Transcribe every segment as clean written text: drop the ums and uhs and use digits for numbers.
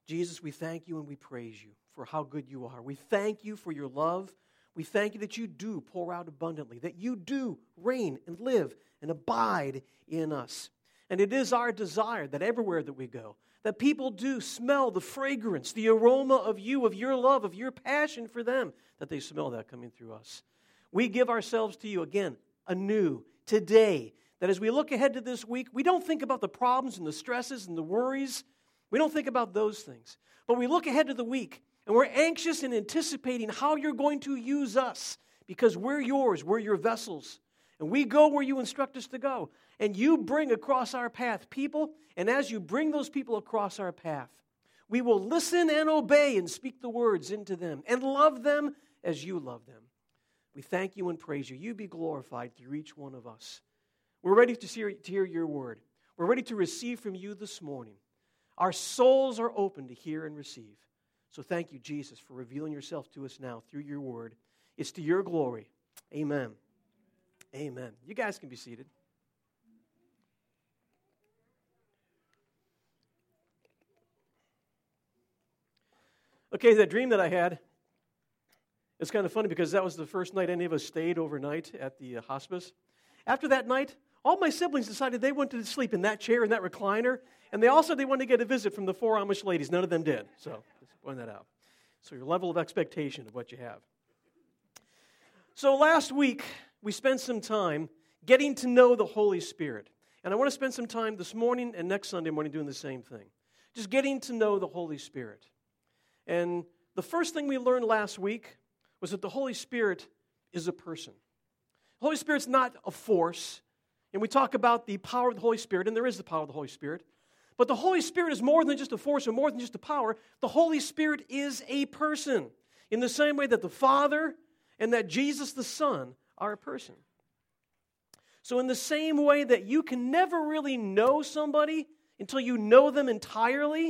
Jesus, we thank you and we praise you for how good you are. We thank you for your love. We thank you that you do pour out abundantly, that you do reign and live and abide in us. And it is our desire that everywhere that we go, that people do smell the fragrance, the aroma of you, of your love, of your passion for them, that they smell that coming through us. We give ourselves to you again, anew, today, that as we look ahead to this week, we don't think about the problems and the stresses and the worries. We don't think about those things. But we look ahead to the week, and we're anxious and anticipating how you're going to use us, because we're yours, we're your vessels. And we go where you instruct us to go. And you bring across our path people, and as you bring those people across our path, we will listen and obey and speak the words into them and love them as you love them. We thank you and praise you. You be glorified through each one of us. We're ready to hear your word. We're ready to receive from you this morning. Our souls are open to hear and receive. So thank you, Jesus, for revealing yourself to us now through your word. It's to your glory. Amen. Amen. You guys can be seated. Okay, that dream that I had, it's kind of funny because that was the first night any of us stayed overnight at the hospice. After that night, all my siblings decided they wanted to sleep in that chair, in that recliner, and they also wanted to get a visit from the 4 Amish ladies. None of them did, so just point that out. So your level of expectation of what you have. So last week, we spent some time getting to know the Holy Spirit. And I want to spend some time this morning and next Sunday morning doing the same thing. Just getting to know the Holy Spirit. And the first thing we learned last week was that the Holy Spirit is a person. The Holy Spirit's not a force. And we talk about the power of the Holy Spirit, and there is the power of the Holy Spirit. But the Holy Spirit is more than just a force or more than just a power. The Holy Spirit is a person. In the same way that the Father and that Jesus the Son are a person. So in the same way that you can never really know somebody until you know them entirely,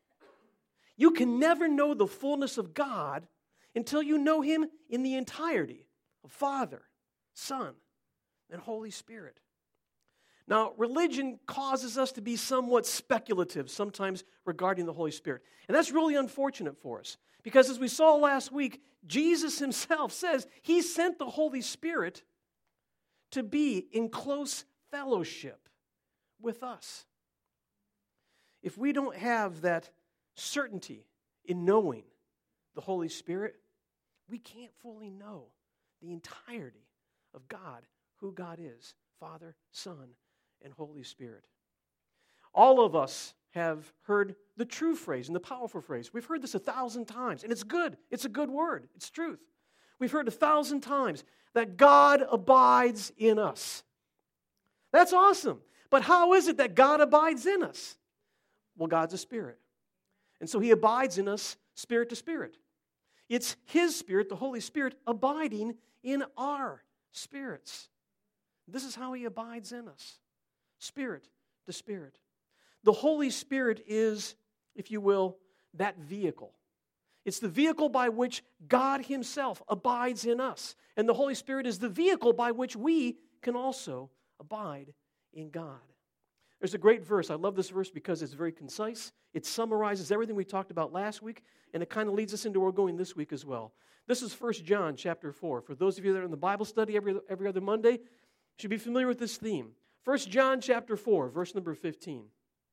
you can never know the fullness of God until you know Him in the entirety of Father, Son, and Holy Spirit. Now, religion causes us to be somewhat speculative sometimes regarding the Holy Spirit. And that's really unfortunate for us. Because as we saw last week, Jesus Himself says He sent the Holy Spirit to be in close fellowship with us. If we don't have that certainty in knowing the Holy Spirit, we can't fully know the entirety of God, who God is, Father, Son, and Holy Spirit. All of us have heard the true phrase and the powerful phrase. We've heard this 1,000 times, and it's good. It's a good word. It's truth. We've heard 1,000 times that God abides in us. That's awesome. But how is it that God abides in us? Well, God's a spirit. And so He abides in us spirit to spirit. It's His Spirit, the Holy Spirit, abiding in our spirits. This is how He abides in us, spirit to spirit. The Holy Spirit is, if you will, that vehicle. It's the vehicle by which God Himself abides in us. And the Holy Spirit is the vehicle by which we can also abide in God. There's a great verse. I love this verse because it's very concise. It summarizes everything we talked about last week, and it kind of leads us into where we're going this week as well. This is 1 John chapter 4. For those of you that are in the Bible study every other Monday, you should be familiar with this theme. 1 John chapter 4, verse number 15.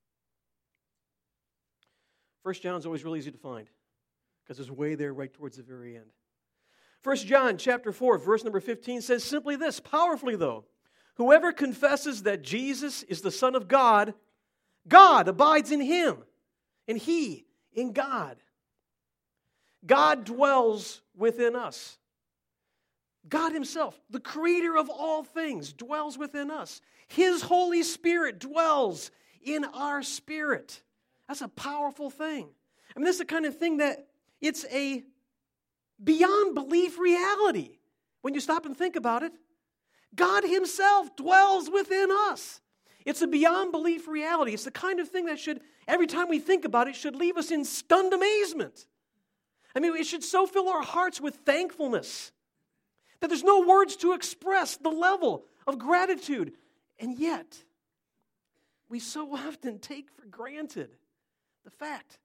1 John's always really easy to find because it's way there right towards the very end. 1 John chapter 4, verse number 15 says simply this, powerfully though, whoever confesses that Jesus is the Son of God, God abides in him, and he in God. God dwells within us. God Himself, the creator of all things, dwells within us. His Holy Spirit dwells in our spirit. That's a powerful thing. I mean, this is the kind of thing that it's a beyond belief reality. When you stop and think about it, God Himself dwells within us. It's a beyond belief reality. It's the kind of thing that should, every time we think about it, should leave us in stunned amazement. I mean, it should so fill our hearts with thankfulness that there's no words to express the level of gratitude. And yet, we so often take for granted the fact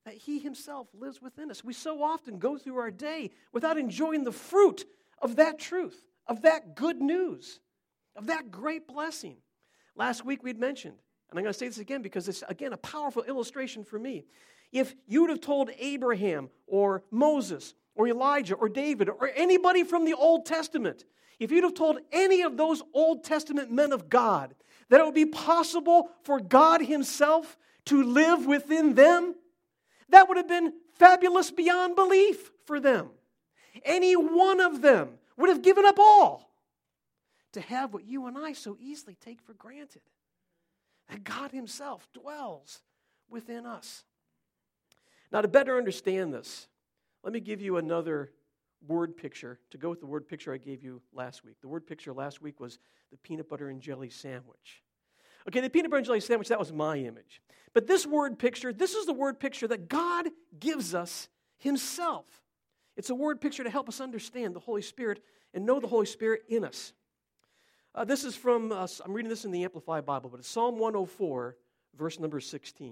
that He Himself lives within us. We so often go through our day without enjoying the fruit of that truth, of that good news, of that great blessing. Last week we'd mentioned, and I'm going to say this again because it's, again, a powerful illustration for me. If you would have told Abraham or Moses or Elijah or David or anybody from the Old Testament, if you'd have told any of those Old Testament men of God that it would be possible for God Himself to live within them, that would have been fabulous beyond belief for them. Any one of them would have given up all to have what you and I so easily take for granted, that God Himself dwells within us. Now, to better understand this, let me give you another word picture to go with the word picture I gave you last week. The word picture last week was the peanut butter and jelly sandwich. Okay, the peanut butter and jelly sandwich, that was my image. But this word picture, this is the word picture that God gives us Himself. It's a word picture to help us understand the Holy Spirit and know the Holy Spirit in us. This is from, I'm reading this in the Amplified Bible, but it's Psalm 104, verse number 16.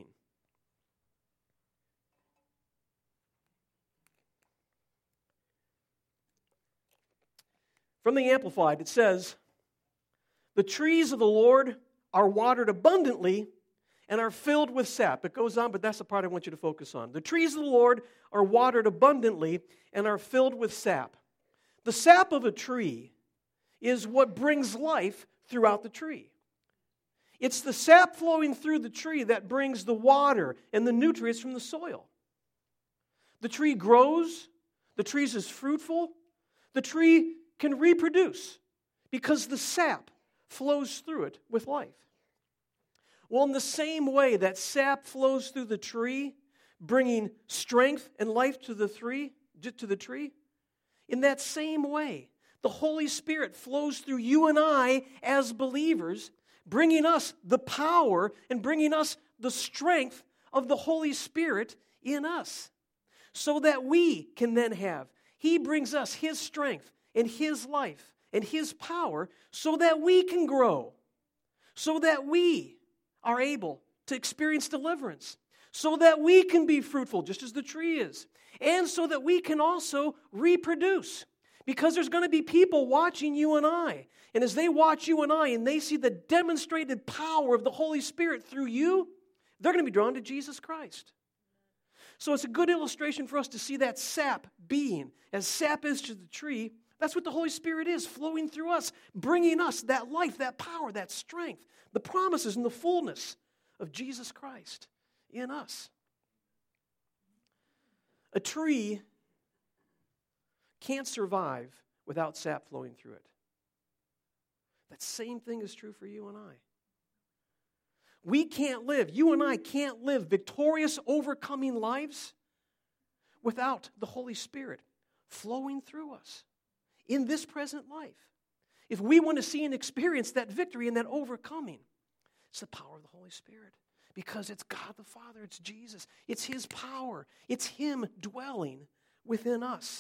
From the Amplified, it says, "The trees of the Lord are watered abundantly and are filled with sap." It goes on, but that's the part I want you to focus on. The trees of the Lord are watered abundantly and are filled with sap. The sap of a tree is what brings life throughout the tree. It's the sap flowing through the tree that brings the water and the nutrients from the soil. The tree grows, the tree is fruitful, the tree can reproduce because the sap flows through it with life. Well, in the same way that sap flows through the tree, bringing strength and life to the tree, in that same way, the Holy Spirit flows through you and I as believers, bringing us the power and bringing us the strength of the Holy Spirit in us, so that we can then have, He brings us His strength and His life and His power so that we can grow, so that we are able to experience deliverance, so that we can be fruitful just as the tree is, and so that we can also reproduce. Because there's going to be people watching you and I, and as they watch you and I and they see the demonstrated power of the Holy Spirit through you, they're going to be drawn to Jesus Christ. So it's a good illustration for us to see that sap being, as sap is to the tree, that's what the Holy Spirit is, flowing through us, bringing us that life, that power, that strength, the promises and the fullness of Jesus Christ in us. A tree can't survive without sap flowing through it. That same thing is true for you and I. We can't live, you and I can't live victorious, overcoming lives without the Holy Spirit flowing through us in this present life. If we want to see and experience that victory and that overcoming, it's the power of the Holy Spirit. Because it's God the Father, it's Jesus, it's His power, it's Him dwelling within us.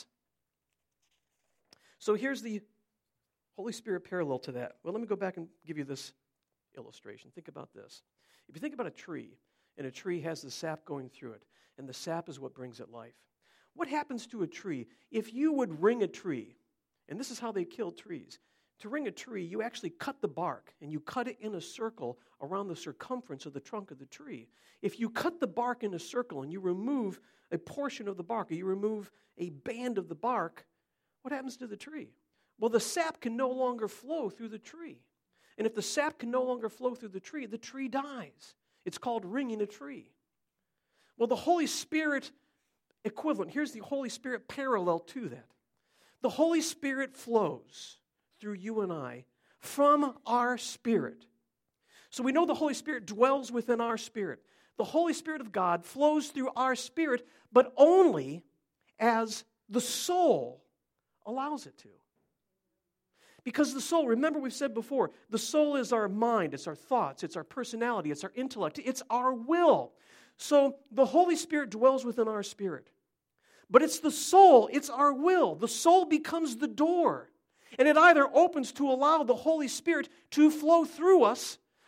So here's the Holy Spirit parallel to that. Well, let me go back and give you this illustration. Think about this. If you think about a tree, and a tree has the sap going through it, and the sap is what brings it life. What happens to a tree if you would wring a tree? And this is how they killed trees. To wring a tree, you actually cut the bark, and you cut it in a circle around the circumference of the trunk of the tree. If you cut the bark in a circle and you remove a portion of the bark, or you remove a band of the bark, what happens to the tree? Well, the sap can no longer flow through the tree. And if the sap can no longer flow through the tree dies. It's called wringing a tree. Well, the Holy Spirit equivalent, here's the Holy Spirit parallel to that. The Holy Spirit flows through you and I from our spirit. So we know the Holy Spirit dwells within our spirit. The Holy Spirit of God flows through our spirit, but only as the soul allows it to. Because the soul, remember we've said before, the soul is our mind, it's our thoughts, it's our personality, it's our intellect, it's our will. So the Holy Spirit dwells within our spirit. But it's the soul, it's our will. The soul becomes the door. And it either opens to allow the Holy Spirit to flow through us,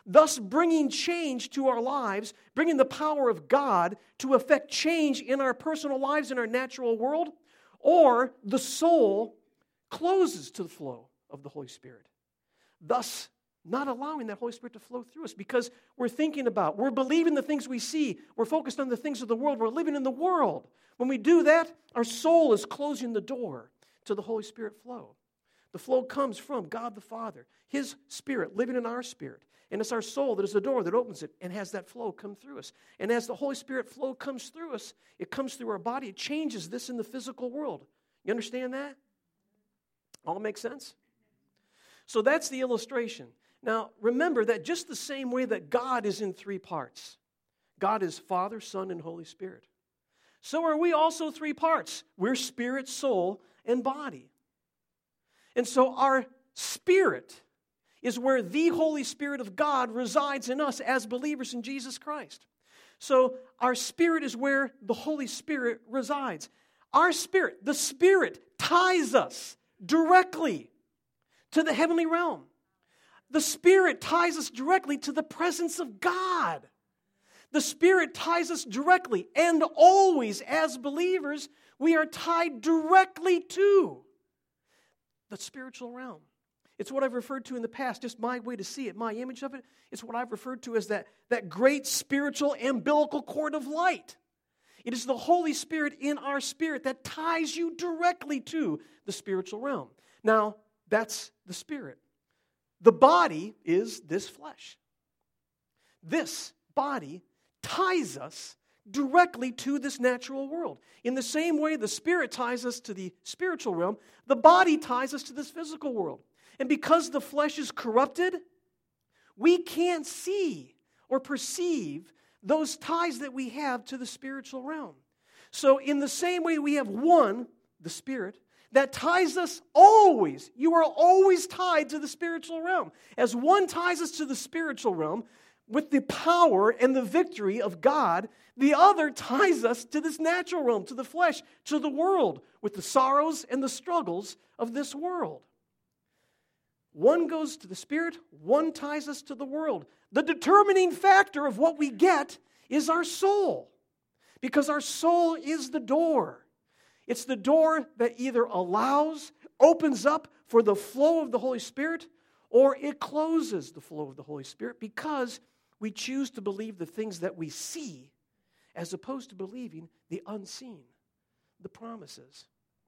thus bringing change to our lives, bringing the power of God to affect change in our personal lives, in our natural world, or the soul closes to the flow of the Holy Spirit, thus not allowing that Holy Spirit to flow through us because we're thinking about, we're believing the things we see, we're focused on the things of the world, we're living in the world. When we do that, our soul is closing the door to the Holy Spirit flow. The flow comes from God the Father, His Spirit living in our spirit. And it's our soul that is the door that opens it and has that flow come through us. And as the Holy Spirit flow comes through us, it comes through our body. It changes this in the physical world. You understand that? All makes sense? So that's the illustration. Now, remember that just the same way that God is in three parts. God is Father, Son, and Holy Spirit. So are we also three parts. We're spirit, soul, and body. And so our spirit is where the Holy Spirit of God resides in us as believers in Jesus Christ. So our spirit is where the Holy Spirit resides. Our spirit, the Spirit, ties us directly to the heavenly realm. The Spirit ties us directly to the presence of God. The Spirit ties us directly, and always as believers, we are tied directly to the spiritual realm. It's what I've referred to in the past, just my way to see it, my image of it. It's what I've referred to as that great spiritual umbilical cord of light. It is the Holy Spirit in our spirit that ties you directly to the spiritual realm. Now, that's the spirit. The body is this flesh. This body ties us directly to this natural world. In the same way the spirit ties us to the spiritual realm, the body ties us to this physical world. And because the flesh is corrupted, we can't see or perceive those ties that we have to the spiritual realm. So in the same way we have one, the Spirit, that ties us always. You are always tied to the spiritual realm. As one ties us to the spiritual realm with the power and the victory of God, the other ties us to this natural realm, to the flesh, to the world, with the sorrows and the struggles of this world. One goes to the Spirit, one ties us to the world. The determining factor of what we get is our soul, because our soul is the door. It's the door that either allows, opens up for the flow of the Holy Spirit, or it closes the flow of the Holy Spirit because we choose to believe the things that we see as opposed to believing the unseen, the promises.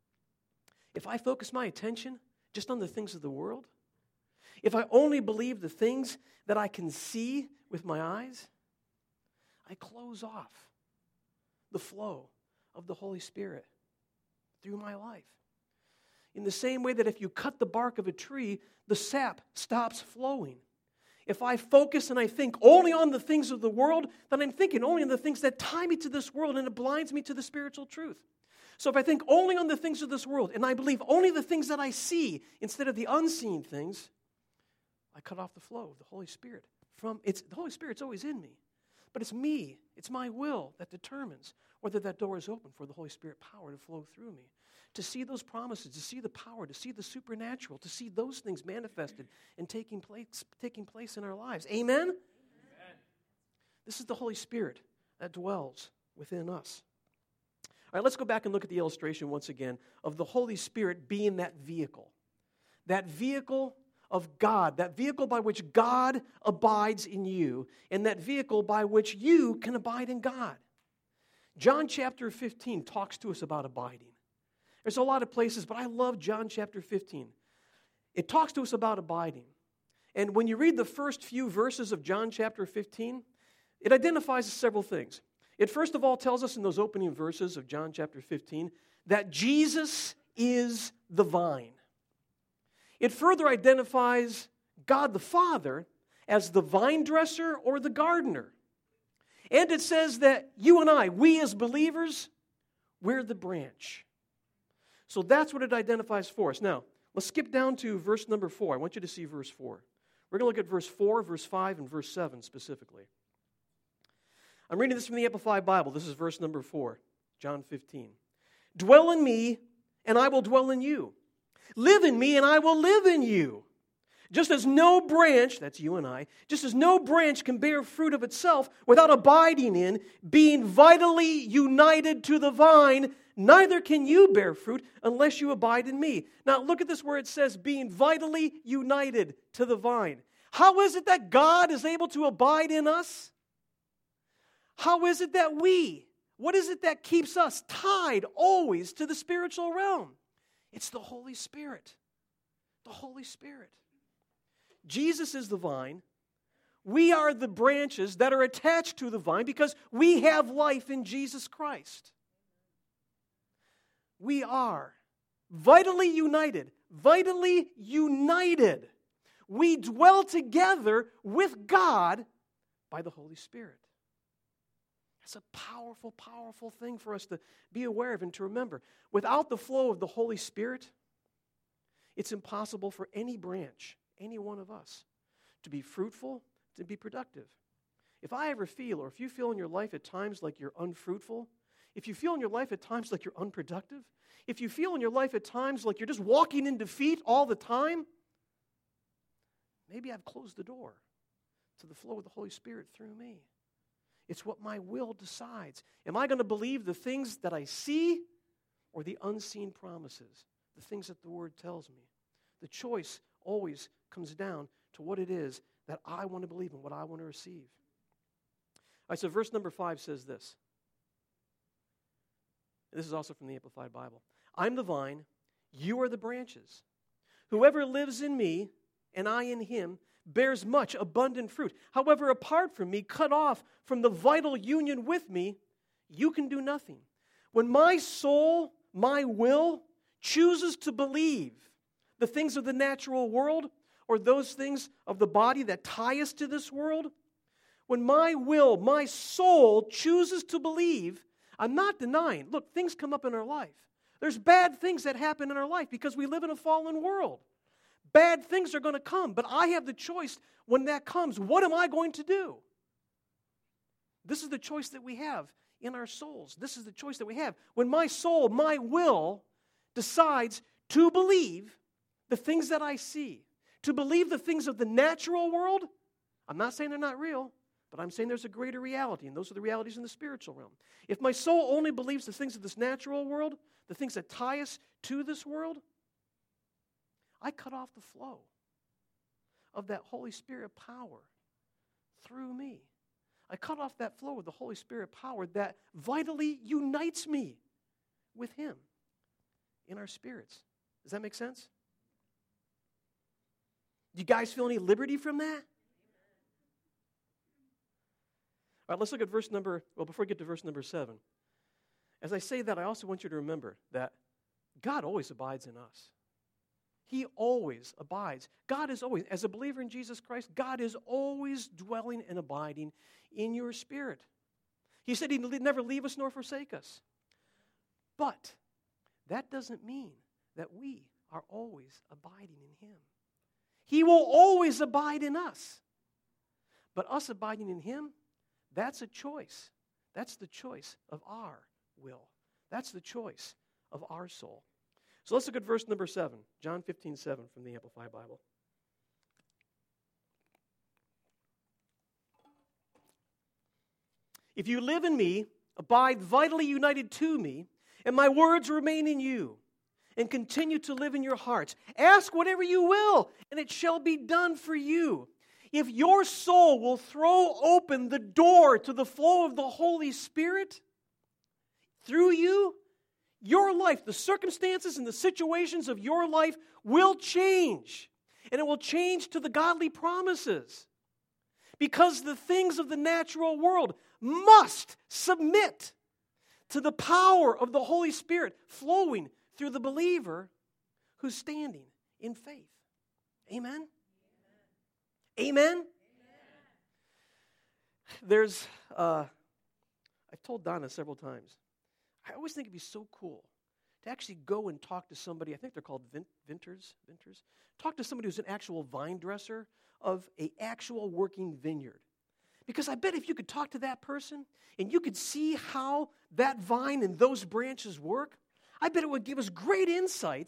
If I focus my attention just on the things of the world, if I only believe the things that I can see with my eyes, I close off the flow of the Holy Spirit through my life. In the same way that if you cut the bark of a tree, the sap stops flowing. If I focus and I think only on the things of the world, then I'm thinking only on the things that tie me to this world, and it blinds me to the spiritual truth. So if I think only on the things of this world, and I believe only the things that I see instead of the unseen things, I cut off the flow of the Holy Spirit. The Holy Spirit's always in me, but it's me, it's my will that determines whether that door is open for the Holy Spirit power to flow through me. To see those promises, to see the power, to see the supernatural, to see those things manifested and taking place in our lives. Amen? Amen. This is the Holy Spirit that dwells within us. All right, let's go back and look at the illustration once again of the Holy Spirit being that vehicle of God, that vehicle by which God abides in you, and that vehicle by which you can abide in God. John chapter 15 talks to us about abiding. There's a lot of places, but I love John chapter 15. It talks to us about abiding. And when you read the first few verses of John chapter 15, it identifies several things. It first of all tells us in those opening verses of John chapter 15 that Jesus is the vine. It further identifies God the Father as the vine dresser or the gardener. And it says that you and I, we as believers, we're the branch. So that's what it identifies for us. Now, let's skip down to verse number 4. I want you to see verse 4. We're going to look at verse 4, verse 5, and verse 7 specifically. I'm reading this from the Amplified Bible. This is verse number 4, John 15. Dwell in me, and I will dwell in you. Live in me, and I will live in you. Just as no branch, that's you and I, just as no branch can bear fruit of itself without abiding in, being vitally united to the vine, neither can you bear fruit unless you abide in me. Now look at this where it says being vitally united to the vine. How is it that God is able to abide in us? How is it that what is it that keeps us tied always to the spiritual realm? It's the Holy Spirit. The Holy Spirit. Jesus is the vine. We are the branches that are attached to the vine because we have life in Jesus Christ. We are vitally united. Vitally united. We dwell together with God by the Holy Spirit. It's a powerful, powerful thing for us to be aware of and to remember. Without the flow of the Holy Spirit, it's impossible for any branch, any one of us, to be fruitful, to be productive. If I ever feel, or if you feel in your life at times like you're unfruitful, if you feel in your life at times like you're unproductive, if you feel in your life at times like you're just walking in defeat all the time, maybe I've closed the door to the flow of the Holy Spirit through me. It's what my will decides. Am I going to believe the things that I see or the unseen promises, the things that the Word tells me? The choice always comes down to what it is that I want to believe and what I want to receive. All right, so verse number 5 says this. This is also from the Amplified Bible. I'm the vine, you are the branches. Whoever lives in me and I in him bears much abundant fruit. However, apart from me, cut off from the vital union with me, you can do nothing. When my soul, my will, chooses to believe the things of the natural world or those things of the body that tie us to this world, when my will, my soul chooses to believe, I'm not denying. Look, things come up in our life. There's bad things that happen in our life because we live in a fallen world. Bad things are going to come, but I have the choice when that comes. What am I going to do? This is the choice that we have in our souls. This is the choice that we have. When my soul, my will, decides to believe the things that I see, to believe the things of the natural world, I'm not saying they're not real, but I'm saying there's a greater reality, and those are the realities in the spiritual realm. If my soul only believes the things of this natural world, the things that tie us to this world, I cut off the flow of that Holy Spirit power through me. I cut off that flow of the Holy Spirit power that vitally unites me with Him in our spirits. Does that make sense? Do you guys feel any liberty from that? All right, let's look at before we get to verse number 7. As I say that, I also want you to remember that God always abides in us. He always abides. God is always, as a believer in Jesus Christ, God is always dwelling and abiding in your spirit. He said He'd never leave us nor forsake us. But that doesn't mean that we are always abiding in Him. He will always abide in us. But us abiding in Him, that's a choice. That's the choice of our will. That's the choice of our soul. So let's look at verse number 7, John 15:7 from the Amplified Bible. If you live in me, abide vitally united to me, and my words remain in you, and continue to live in your hearts, ask whatever you will, and it shall be done for you. If your soul will throw open the door to the flow of the Holy Spirit through you, your life, the circumstances and the situations of your life will change. And it will change to the godly promises. Because the things of the natural world must submit to the power of the Holy Spirit flowing through the believer who's standing in faith. Amen? Amen? There's, I've told Donna several times, I always think it'd be so cool to actually go and talk to somebody, I think they're called vintners. Talk to somebody who's an actual vine dresser of an actual working vineyard. Because I bet if you could talk to that person and you could see how that vine and those branches work, I bet it would give us great insights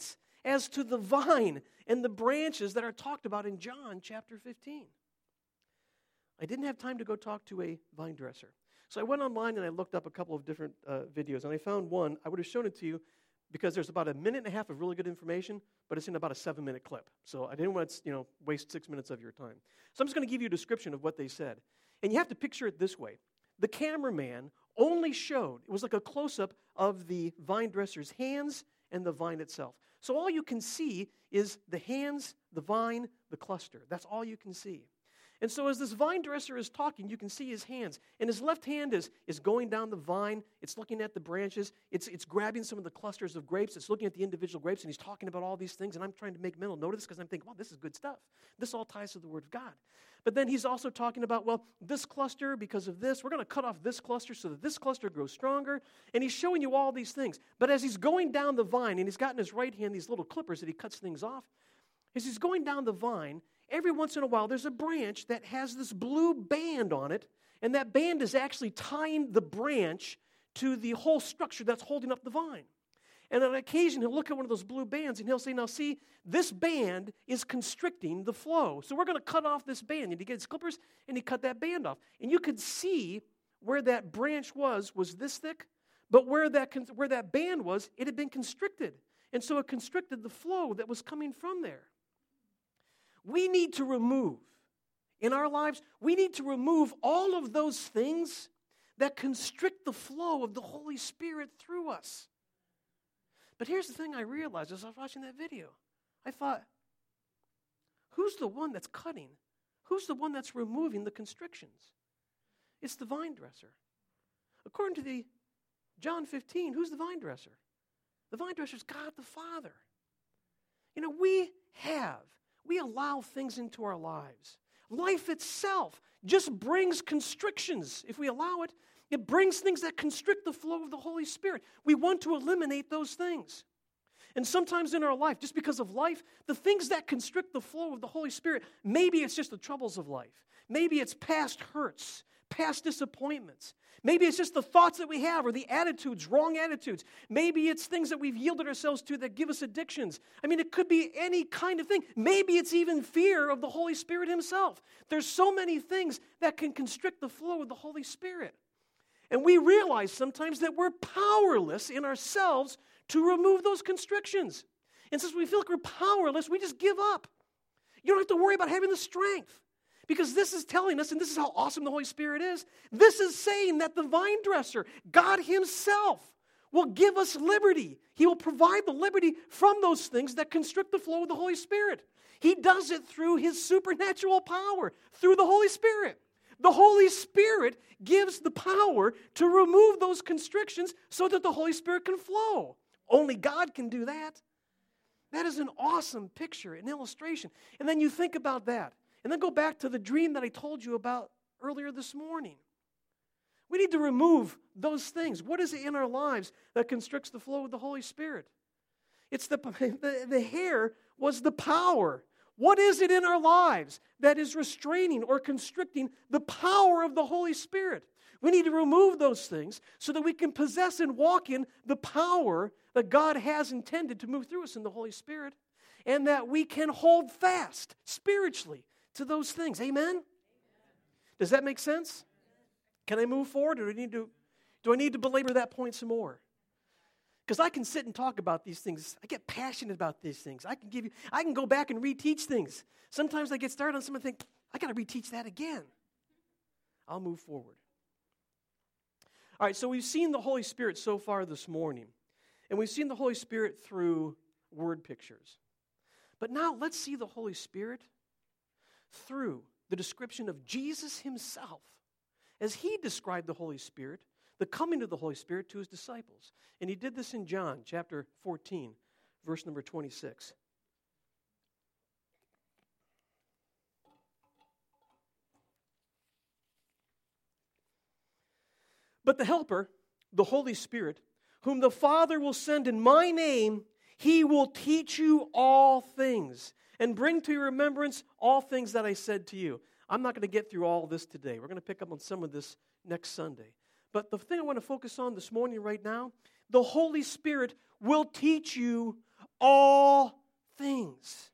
as to the vine and the branches that are talked about in John chapter 15. I didn't have time to go talk to a vine dresser. So I went online and I looked up a couple of different videos, and I found one. I would have shown it to you because there's about a minute and a half of really good information, but it's in about a 7-minute clip. So I didn't want to, waste 6 minutes of your time. So I'm just going to give you a description of what they said. And you have to picture it this way. The cameraman only showed, it was like a close-up of the vine dresser's hands and the vine itself. So all you can see is the hands, the vine, the cluster. That's all you can see. And so as this vine dresser is talking, you can see his hands. And his left hand is going down the vine. It's looking at the branches. It's grabbing some of the clusters of grapes. It's looking at the individual grapes, and he's talking about all these things. And I'm trying to make mental note of this because I'm thinking, wow, this is good stuff. This all ties to the Word of God. But then he's also talking about, well, this cluster, because of this, we're going to cut off this cluster so that this cluster grows stronger. And he's showing you all these things. But as he's going down the vine, and he's got in his right hand these little clippers that he cuts things off, as he's going down the vine, every once in a while, there's a branch that has this blue band on it, and that band is actually tying the branch to the whole structure that's holding up the vine. And on occasion, he'll look at one of those blue bands, and he'll say, now see, this band is constricting the flow, so we're going to cut off this band. And he gets clippers, and he cut that band off. And you could see where that branch was this thick, but where that band was, it had been constricted. And so it constricted the flow that was coming from there. We need to remove, in our lives, we need to remove all of those things that constrict the flow of the Holy Spirit through us. But here's the thing I realized as I was watching that video. I thought, who's the one that's cutting? Who's the one that's removing the constrictions? It's the vine dresser. According to the John 15, who's the vine dresser? The vine dresser is God the Father. We allow things into our lives. Life itself just brings constrictions. If we allow it, it brings things that constrict the flow of the Holy Spirit. We want to eliminate those things. And sometimes in our life, just because of life, the things that constrict the flow of the Holy Spirit, maybe it's just the troubles of life. Maybe it's past hurts, past disappointments. Maybe it's just the thoughts that we have or the attitudes, wrong attitudes. Maybe it's things that we've yielded ourselves to that give us addictions. I mean, it could be any kind of thing. Maybe it's even fear of the Holy Spirit himself. There's so many things that can constrict the flow of the Holy Spirit. And we realize sometimes that we're powerless in ourselves to remove those constrictions. And since we feel like we're powerless, we just give up. You don't have to worry about having the strength. Because this is telling us, and this is how awesome the Holy Spirit is, this is saying that the vine dresser, God himself, will give us liberty. He will provide the liberty from those things that constrict the flow of the Holy Spirit. He does it through his supernatural power, through the Holy Spirit. The Holy Spirit gives the power to remove those constrictions so that the Holy Spirit can flow. Only God can do that. That is an awesome picture, an illustration. And then you think about that. And then go back to the dream that I told you about earlier this morning. We need to remove those things. What is it in our lives that constricts the flow of the Holy Spirit? It's the hair was the power. What is it in our lives that is restraining or constricting the power of the Holy Spirit? We need to remove those things so that we can possess and walk in the power that God has intended to move through us in the Holy Spirit, and that we can hold fast spiritually to those things. Amen? Does that make sense? Can I move forward, or do I need to belabor that point some more? Because I can sit and talk about these things. I get passionate about these things. I can go back and reteach things. Sometimes I get started on something and think, I got to reteach that again. I'll move forward. All right, so we've seen the Holy Spirit so far this morning. And we've seen the Holy Spirit through word pictures. But now let's see the Holy Spirit through the description of Jesus himself as he described the Holy Spirit, the coming of the Holy Spirit to his disciples. And he did this in John chapter 14, verse number 26. But the Helper, the Holy Spirit, whom the Father will send in my name, he will teach you all things and bring to your remembrance all things that I said to you. I'm not going to get through all this today. We're going to pick up on some of this next Sunday. But the thing I want to focus on this morning right now, the Holy Spirit will teach you all things.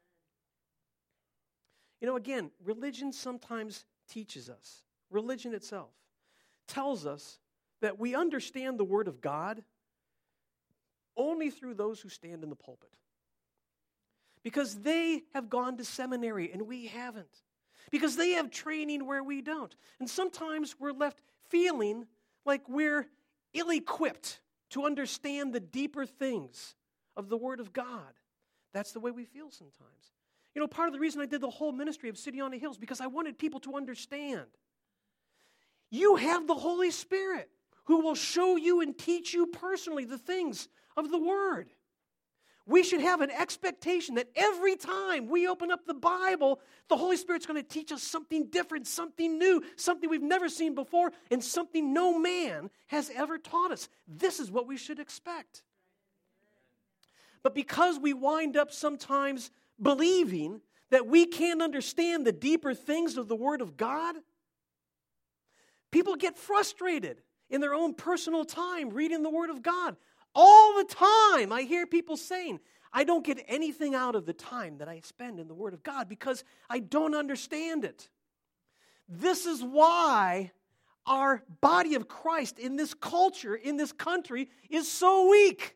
You know, again, religion sometimes teaches us. Religion itself tells us that we understand the Word of God only through those who stand in the pulpit. Because they have gone to seminary and we haven't. Because they have training where we don't. And sometimes we're left feeling like we're ill-equipped to understand the deeper things of the Word of God. That's the way we feel sometimes. You know, part of the reason I did the whole ministry of City on the Hill is because I wanted people to understand. You have the Holy Spirit who will show you and teach you personally the things of the Word. We should have an expectation that every time we open up the Bible, the Holy Spirit's going to teach us something different, something new, something we've never seen before, and something no man has ever taught us. This is what we should expect. But because we wind up sometimes believing that we can't understand the deeper things of the Word of God, people get frustrated in their own personal time reading the Word of God. All the time I hear people saying, I don't get anything out of the time that I spend in the Word of God because I don't understand it. This is why our body of Christ in this culture, in this country, is so weak.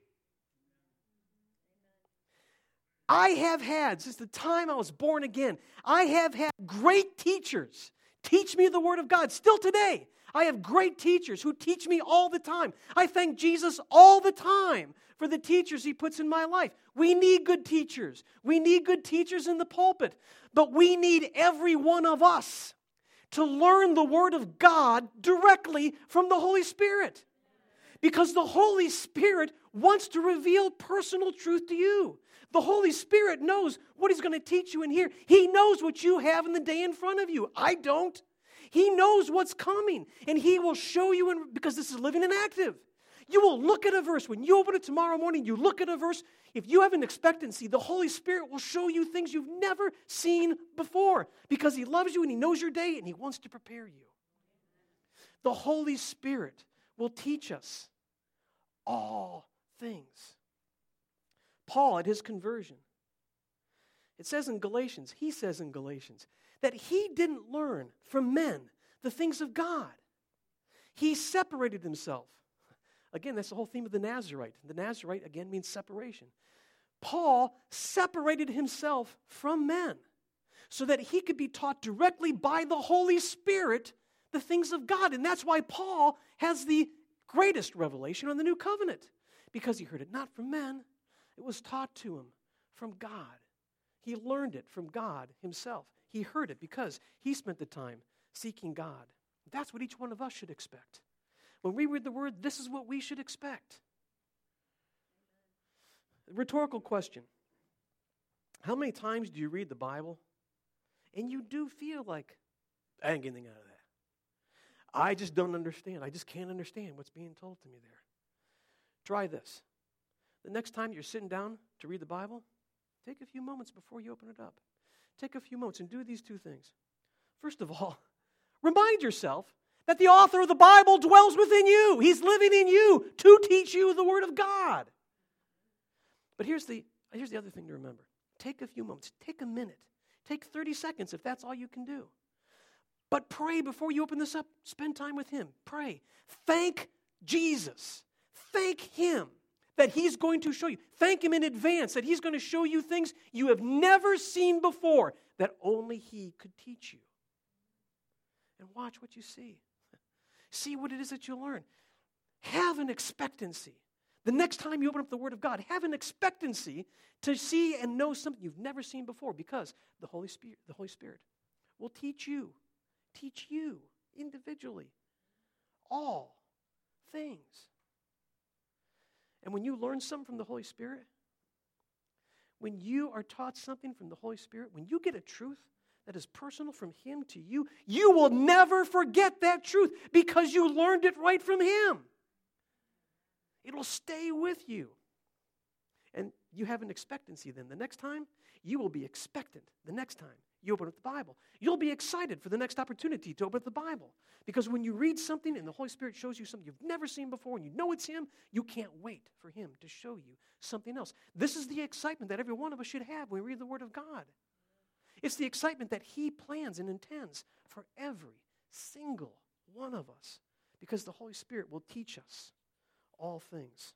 I have had, since the time I was born again, I have had great teachers teach me the Word of God. Still today, I have great teachers who teach me all the time. I thank Jesus all the time for the teachers He puts in my life. We need good teachers. We need good teachers in the pulpit. But we need every one of us to learn the Word of God directly from the Holy Spirit. Because the Holy Spirit wants to reveal personal truth to you. The Holy Spirit knows what He's going to teach you in here. He knows what you have in the day in front of you. I don't. He knows what's coming, and He will show you, because this is living and active. You will look at a verse. When you open it tomorrow morning, you look at a verse. If you have an expectancy, the Holy Spirit will show you things you've never seen before because He loves you and He knows your day and He wants to prepare you. The Holy Spirit will teach us all things. Paul, at his conversion, it says in Galatians, he says in Galatians, that he didn't learn from men the things of God. He separated himself. Again, that's the whole theme of the Nazarite. The Nazarite, again, means separation. Paul separated himself from men so that he could be taught directly by the Holy Spirit the things of God. And that's why Paul has the greatest revelation on the New Covenant, because he heard it not from men. It was taught to him from God. He learned it from God Himself. He heard it because he spent the time seeking God. That's what each one of us should expect. When we read the Word, this is what we should expect. Rhetorical question. How many times do you read the Bible and you do feel like, I ain't getting anything out of that. I just don't understand. I just can't understand what's being told to me there. Try this. The next time you're sitting down to read the Bible, take a few moments before you open it up. Take a few moments and do these two things. First of all, remind yourself that the author of the Bible dwells within you. He's living in you to teach you the Word of God. But here's the other thing to remember. Take a few moments. Take a minute. Take 30 seconds if that's all you can do. But pray before you open this up. Spend time with Him. Pray. Thank Jesus. Thank Him that He's going to show you. Thank Him in advance that He's going to show you things you have never seen before that only He could teach you. And watch what you see. See what it is that you'll learn. Have an expectancy. The next time you open up the Word of God, have an expectancy to see and know something you've never seen before, because the Holy Spirit will teach you individually all things. And when you learn something from the Holy Spirit, when you are taught something from the Holy Spirit, when you get a truth that is personal from Him to you, you will never forget that truth because you learned it right from Him. It will stay with you. And you have an expectancy then. The next time, you will be expectant. The next time, you open up the Bible. You'll be excited for the next opportunity to open up the Bible. Because when you read something and the Holy Spirit shows you something you've never seen before and you know it's Him, you can't wait for Him to show you something else. This is the excitement that every one of us should have when we read the Word of God. It's the excitement that He plans and intends for every single one of us, because the Holy Spirit will teach us all things.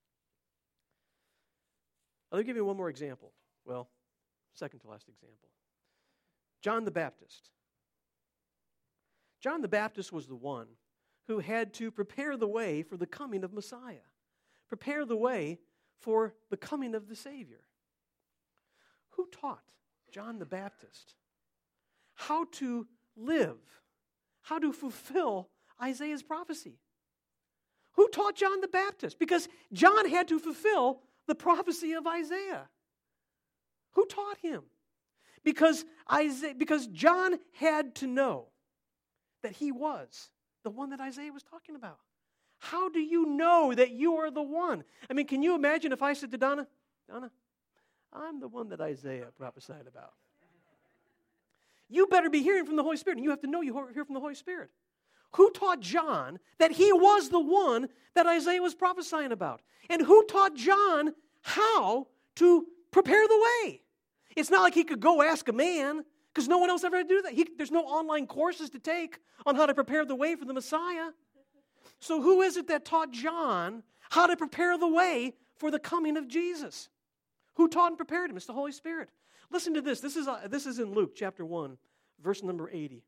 I'll give you one more example. Well, second to last example. John the Baptist. John the Baptist was the one who had to prepare the way for the coming of Messiah. Prepare the way for the coming of the Savior. Who taught John the Baptist how to live, how to fulfill Isaiah's prophecy? Who taught John the Baptist? Because John had to fulfill the prophecy of Isaiah. Who taught him? Because John had to know that he was the one that Isaiah was talking about. How do you know that you are the one? I mean, can you imagine if I said to Donna, I'm the one that Isaiah prophesied about. You better be hearing from the Holy Spirit, and you have to know you hear from the Holy Spirit. Who taught John that he was the one that Isaiah was prophesying about? And who taught John how to prepare the way? It's not like he could go ask a man, because no one else ever had to do that. There's no online courses to take on how to prepare the way for the Messiah. So who is it that taught John how to prepare the way for the coming of Jesus? Who taught and prepared him? It's the Holy Spirit. Listen to this. This is in Luke chapter 1, verse number 80.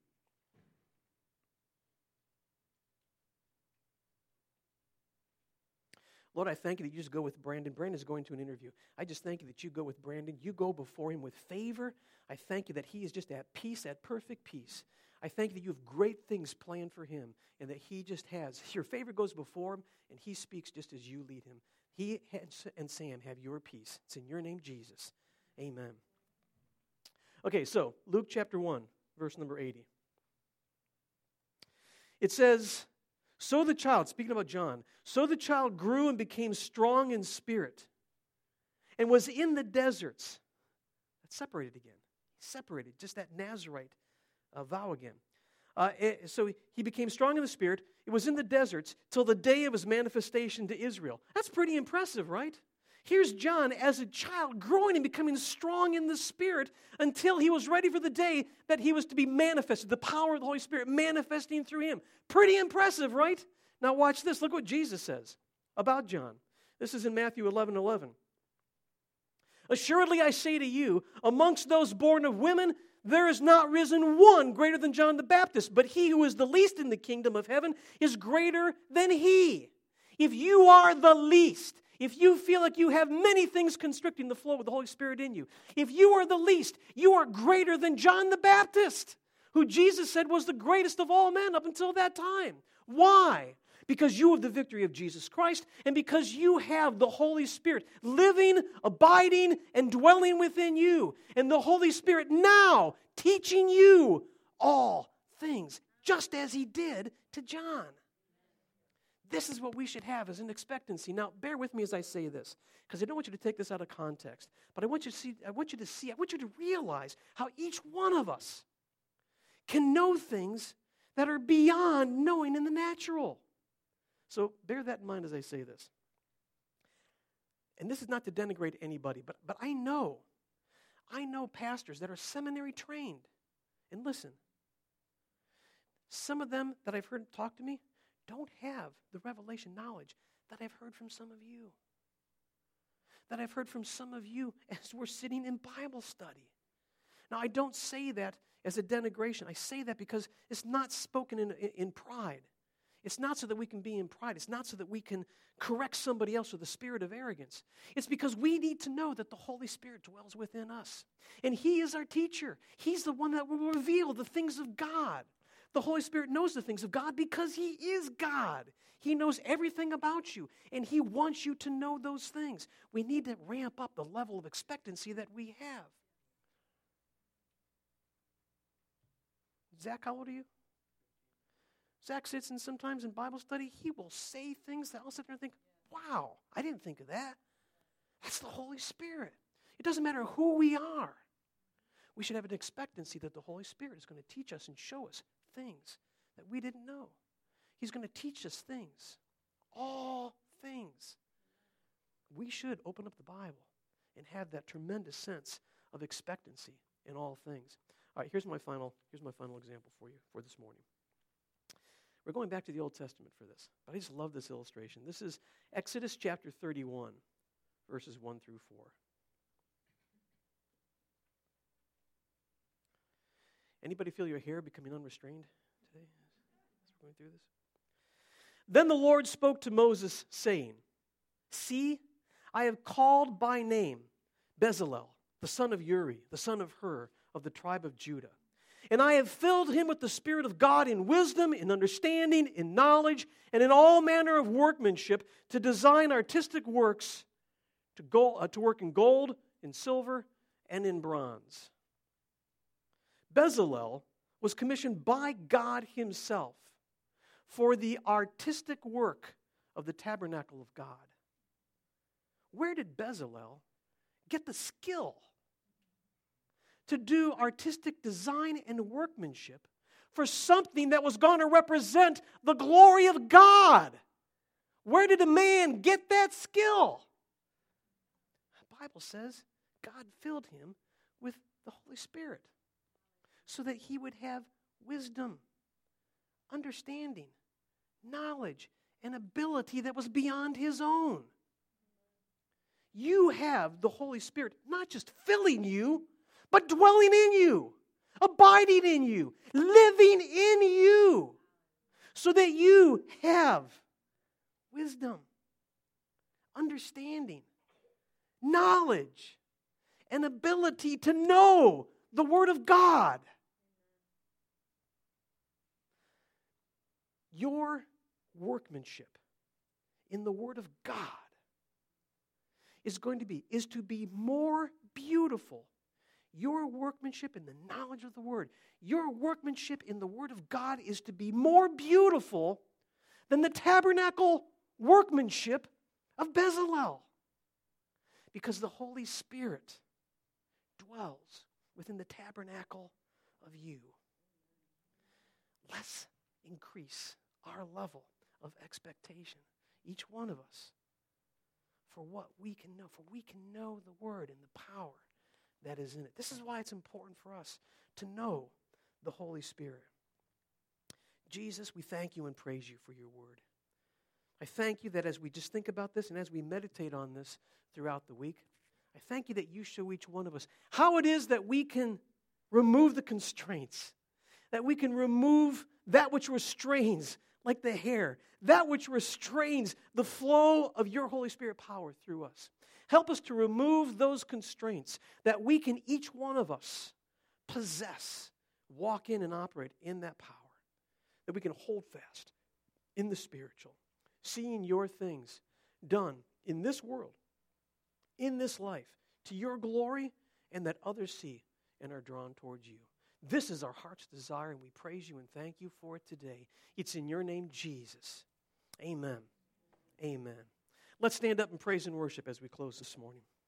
Lord, I thank you that you just go with Brandon. Brandon's going to an interview. I just thank you that you go with Brandon. You go before him with favor. I thank you that he is just at peace, at perfect peace. I thank you that you have great things planned for him and that he just has. Your favor goes before him and he speaks just as you lead him. He and Sam have your peace. It's in your name, Jesus. Amen. Okay, so Luke chapter 1, verse number 80. It says, so the child, speaking about John, so the child grew and became strong in spirit and was in the deserts. That's separated again. Separated, just that Nazarite vow again. So he became strong in the spirit. It was in the deserts till the day of his manifestation to Israel. That's pretty impressive, right? Here's John as a child growing and becoming strong in the Spirit until he was ready for the day that he was to be manifested, the power of the Holy Spirit manifesting through him. Pretty impressive, right? Now watch this. Look what Jesus says about John. This is in Matthew 11:11. Assuredly I say to you, amongst those born of women, there is not risen one greater than John the Baptist, but he who is the least in the kingdom of heaven is greater than he. If you are the least, if you feel like you have many things constricting the flow of the Holy Spirit in you, if you are the least, you are greater than John the Baptist, who Jesus said was the greatest of all men up until that time. Why? Because you have the victory of Jesus Christ and because you have the Holy Spirit living, abiding, and dwelling within you. And the Holy Spirit now teaching you all things, just as He did to John. This is what we should have as an expectancy. Now, bear with me as I say this, because I don't want you to take this out of context. But I want you to realize how each one of us can know things that are beyond knowing in the natural. So bear that in mind as I say this. And this is not to denigrate anybody, but I know pastors that are seminary trained. And listen, some of them that I've heard talk to me don't have the revelation knowledge that I've heard from some of you. That I've heard from some of you as we're sitting in Bible study. Now, I don't say that as a denigration. I say that because it's not spoken in pride. It's not so that we can be in pride. It's not so that we can correct somebody else with a spirit of arrogance. It's because we need to know that the Holy Spirit dwells within us. And He is our teacher. He's the one that will reveal the things of God. The Holy Spirit knows the things of God because He is God. He knows everything about you, and He wants you to know those things. We need to ramp up the level of expectancy that we have. Zach, how old are you? Zach sits in sometimes in Bible study. He will say things that I'll sit there and think, wow, I didn't think of that. That's the Holy Spirit. It doesn't matter who we are. We should have an expectancy that the Holy Spirit is going to teach us and show us things that we didn't know. He's going to teach us things, all things. We should open up the Bible and have that tremendous sense of expectancy in all things. All right, here's my final example for you for this morning. We're going back to the Old Testament for this, but I just love this illustration. This is Exodus chapter 31, verses 1 through 4. Anybody feel your hair becoming unrestrained today as we're going through this? Then the Lord spoke to Moses, saying, See, I have called by name Bezalel, the son of Uri, the son of Hur, of the tribe of Judah. And I have filled him with the Spirit of God in wisdom, in understanding, in knowledge, and in all manner of workmanship, to design artistic works, to work in gold, in silver, and in bronze. Bezalel was commissioned by God himself for the artistic work of the tabernacle of God. Where did Bezalel get the skill to do artistic design and workmanship for something that was going to represent the glory of God? Where did a man get that skill? The Bible says God filled him with the Holy Spirit so that he would have wisdom, understanding, knowledge, and ability that was beyond his own. You have the Holy Spirit not just filling you, but dwelling in you, abiding in you, living in you, so that you have wisdom, understanding, knowledge, and ability to know the Word of God. Your workmanship in the Word of God is to be more beautiful. Your workmanship in the knowledge of the Word, your workmanship in the Word of God is to be more beautiful than the tabernacle workmanship of Bezalel. Because the Holy Spirit dwells within the tabernacle of you. Let's increase our level of expectation, each one of us, for what we can know. For we can know the Word and the power that is in it. This is why it's important for us to know the Holy Spirit. Jesus, we thank you and praise you for your Word. I thank you that as we just think about this and as we meditate on this throughout the week, I thank you that you show each one of us how it is that we can remove the constraints, that we can remove that which restrains, like the hair, that which restrains the flow of your Holy Spirit power through us. Help us to remove those constraints that we can, each one of us, possess, walk in and operate in that power, that we can hold fast in the spiritual, seeing your things done in this world, in this life, to your glory, and that others see and are drawn towards you. This is our heart's desire, and we praise you and thank you for it today. It's in your name, Jesus. Amen. Amen. Let's stand up and praise and worship as we close this morning.